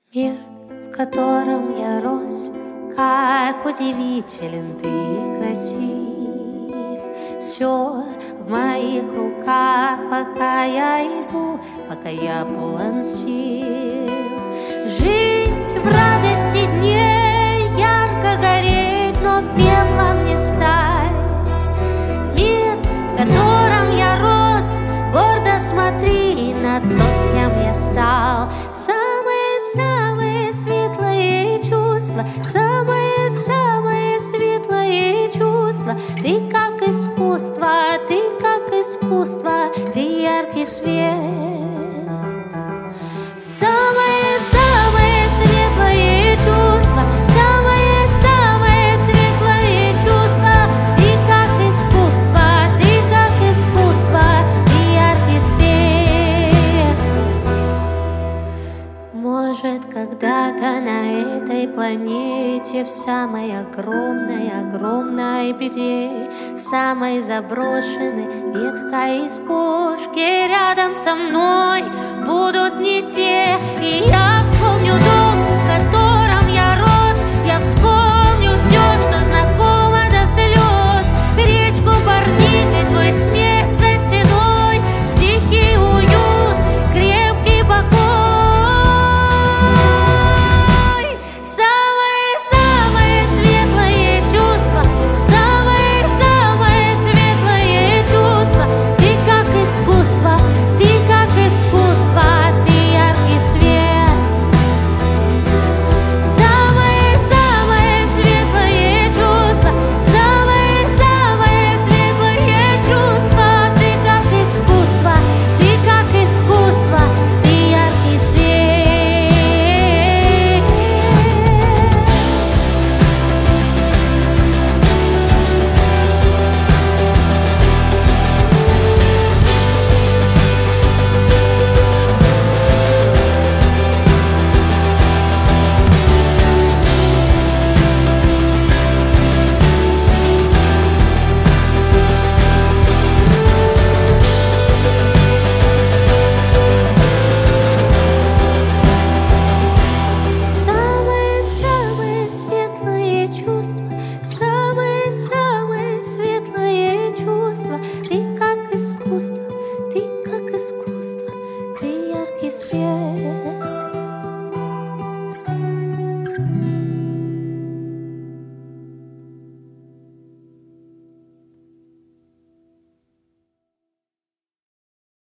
Мир, в котором я рос, как удивителен ты и красив. Все в моих руках, пока я иду, пока я полон сил. Жить в радости дней, ярко гореть, но пеплом не стать. Мир, в котором я рос, гордо смотри на то, кем я стал. Самые светлые чувства, самые светлые чувства. Ты как искусство, ты как искусство, ты яркий свет. Самые светлые чувства, самые светлые чувства. Ты как искусство, ты яркий свет. Может, когда-то на этой планете, в самой огромной беде, в самой заброшенной ветхой избушке, рядом со мной будут не те. И я вспомню дом, в котором я рос, я вспомню все, что знакомо до слез. Речку Барникой, твой смех за стеной, тихий уют, крепкий покой. Самые светлые чувства, самые светлые чувства. Ты как искусство, ты яркий свет. Самые светлые чувства, самые светлые чувства. Ты как искусство, ты яркий свет. Самые светлые чувства, самые светлые чувства. Ты как искусство, ты как искусство.